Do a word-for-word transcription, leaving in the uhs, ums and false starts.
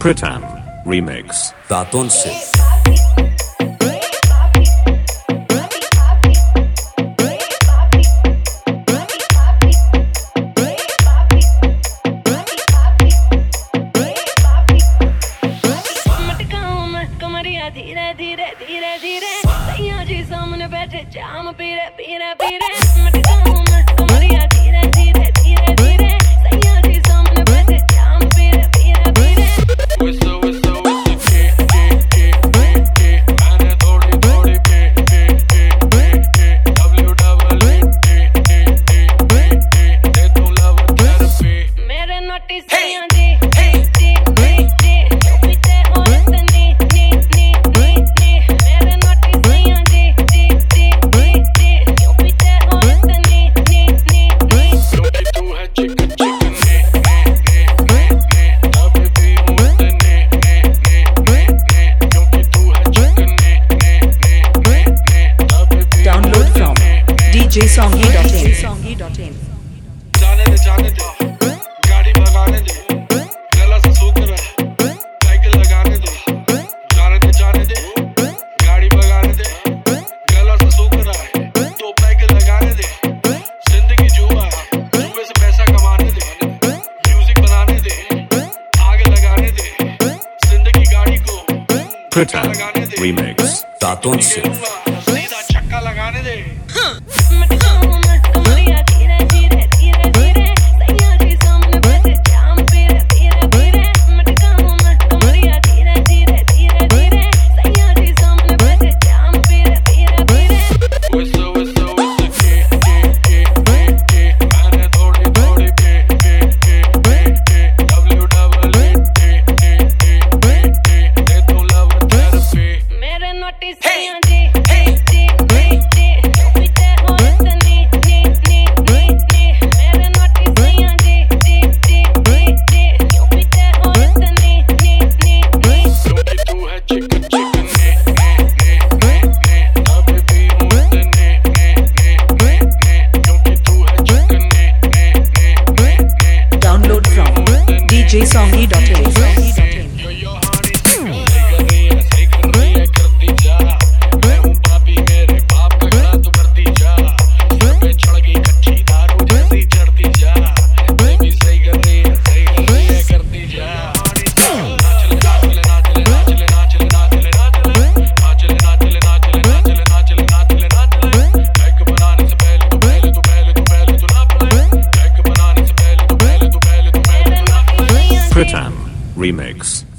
Pritam Remix दातुन से धीरे धीरे धीरे धीरे सैया जी सामने बैठे जाम पीरे पीरे पीरे मटकाऊं मैं कमरिया धीरे धीरे धीरे धीरे सैया जी सामने बैठे जाम पीरे पीरे पीरे विसो विसो विसो के के के के के मैंने थोड़ी थोड़ी के के के के के डब्ल्यू डबल ए के के के के के दे तू लव थेरेपी मेरे नोटिस सैया जी जी जी जी क्यों पीते हो इतनी D J Songy dot in जाने दे जाने दे गाड़ी भगाने दे गला सा सूख रहा पैग लगाने दे जाने दे जाने दे गाड़ी भगाने दे गला सा सूख रहा है तो पैग लगाने दे जिंदगी जुआ जुए से पैसा कमाने दे म्यूजिक बनाने दे आग लगाने दे जिंदगी गाड़ी को Pritam Remix दातुन से सीधा छक्का लगाने दे मटकाऊं मैं कमरिया धीरे धीरे धीरे धीरे सैया जी सामने बैठे जाम पीरे पीरे पीरे मटकाऊं मैं कमरिया धीरे धीरे धीरे धीरे सैया जी सामने बैठे जाम पीरे पीरे पीरे विसो विसो विसो के के के के के मैंने थोड़ी थोड़ी के के के के के डब्ल्यू डबल ए के के के के के दे तू लव थेरेपी मेरे नोटिस सैया जी जी जी जी क्यों पीते हो इतनी नी नी नी नी मेरे नोटिस सैया जी जी जी जी जी क्यों पीते हो इतनी नी नी नी क्योंकि तू है चिकन चिकन ने ने ने ने ने अभी भी हूँ इतने ने ने ने ने क्योंकि तू है चिकन ने ने ने ने ने Download from D J Songy dot in यो यो हानी सही कर रही है सही कर रही है करती जा मैं हूँ पापी मेरे बाप का घड़ा तू करती जा सर पे चढ़ गई कच्ची दारू जैसी चढ़ती जा बेबी सही कर रही है सही कर रही है करती जा नाच ले नाच ले नाच ले नाच ले नाच ले नाच ले नाच ले नाच ले नाच ले नाच ले नाच ले नाच ले नाच ले नाच ले बैग बनाने से पहले तू पहले तू पहले तू पहले तू नाप ले बैग बनाने से पहले तू पहले तू पहले तू पहले तू नाप ले Pritam Remix